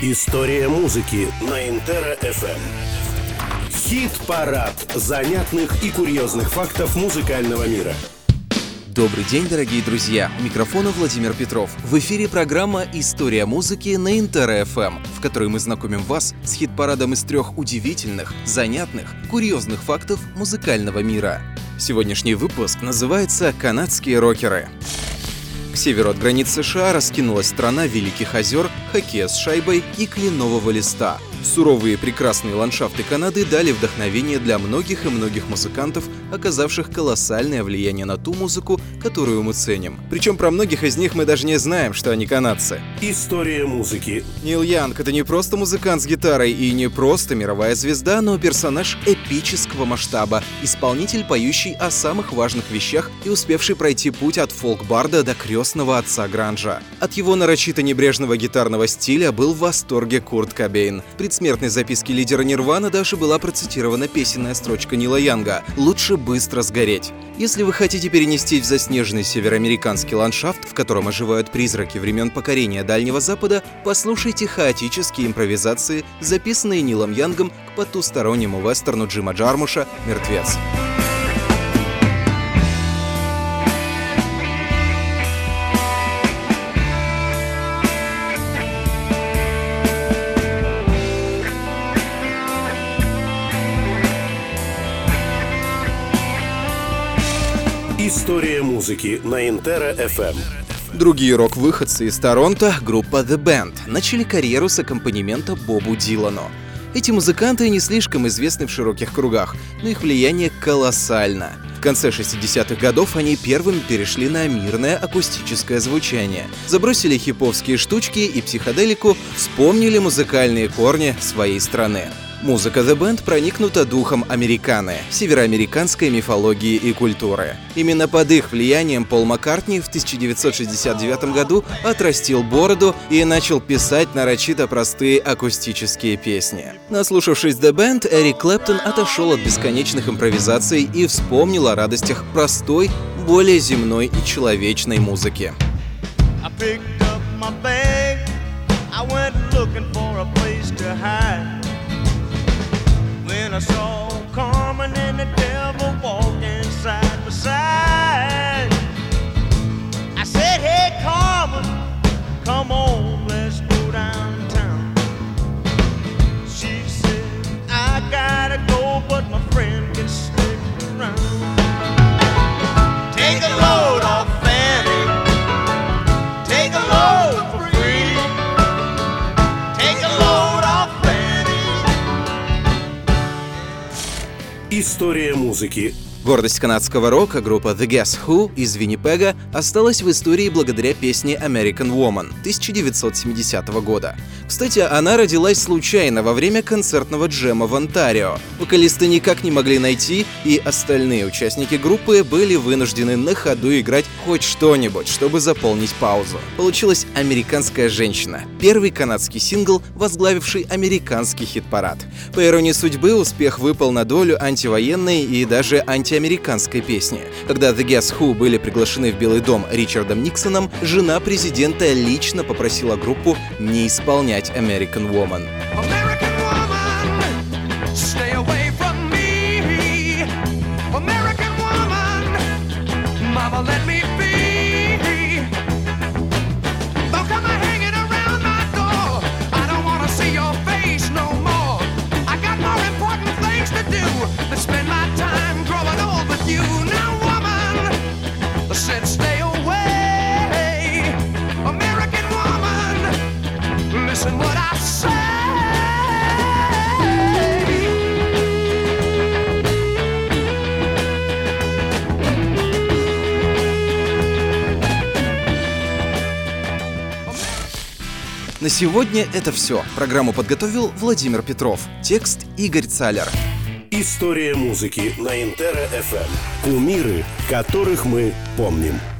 История музыки на Интера FM. Хит-парад занятных и курьезных фактов музыкального мира. Добрый день, дорогие друзья! У микрофона Владимир Петров. В эфире программа «История музыки» на Интера FM, в которой мы знакомим вас с хит-парадом из 3 удивительных, занятных, курьезных фактов музыкального мира. Сегодняшний выпуск называется «Канадские рокеры». К северу от границ США раскинулась страна Великих озер, хоккея с шайбой и кленового листа. Суровые и прекрасные ландшафты Канады дали вдохновение для многих и многих музыкантов, оказавших колоссальное влияние на ту музыку, которую мы ценим. Причем про многих из них мы даже не знаем, что они канадцы. История музыки. Нил Янг — это не просто музыкант с гитарой и не просто мировая звезда, но персонаж эпического масштаба, исполнитель, поющий о самых важных вещах и успевший пройти путь от фолк-барда до крестного отца гранжа. От его нарочито небрежного гитарного стиля был в восторге Курт Кобейн. В предсмертной записке лидера Нирвана даже была процитирована песенная строчка Нила Янга «Лучше быстро сгореть». Если вы хотите перенестись в заснеженный североамериканский ландшафт, в котором оживают призраки времен покорения Дальнего Запада, послушайте хаотические импровизации, записанные Нилом Янгом к потустороннему вестерну Джима Джармуша «Мертвец». История музыки на Интера FM. Другие рок-выходцы из Торонто, группа The Band, начали карьеру с аккомпанемента Бобу Дилану. Эти музыканты не слишком известны в широких кругах, но их влияние колоссально. В конце 60-х годов они первыми перешли на мирное акустическое звучание, забросили хиповские штучки и психоделику, вспомнили музыкальные корни своей страны. Музыка The Band проникнута духом американо, североамериканской мифологии и культуры. Именно под их влиянием Пол Маккартни в 1969 году отрастил бороду и начал писать нарочито простые акустические песни. Наслушавшись The Band, Эрик Клэптон отошел от бесконечных импровизаций и вспомнил о радостях простой, более земной и человечной музыки. When I saw Carmen and the devil walking side by side, I said, hey Carmen, come on, let's go downtown. She said, I gotta go, but my friend can stick around. Take a load off Fanny, take a load for free, take a load off Fanny. История музыки. Гордость канадского рока, группа The Guess Who из Виннипега, осталась в истории благодаря песне American Woman 1970 года. Кстати, она родилась случайно во время концертного джема в Онтарио. Вокалисты никак не могли найти, и остальные участники группы были вынуждены на ходу играть хоть что-нибудь, чтобы заполнить паузу. Получилась «Американская женщина», первый канадский сингл, возглавивший американский хит-парад. По иронии судьбы, успех выпал на долю антивоенной и даже антиамериканской песни. Когда The Guess Who были приглашены в Белый дом Ричардом Никсоном, жена президента лично попросила группу не исполнять American Woman. На сегодня это все. Программу подготовил Владимир Петров. Текст Игорь Цалер. История музыки на Интера FM. Кумиры, которых мы помним.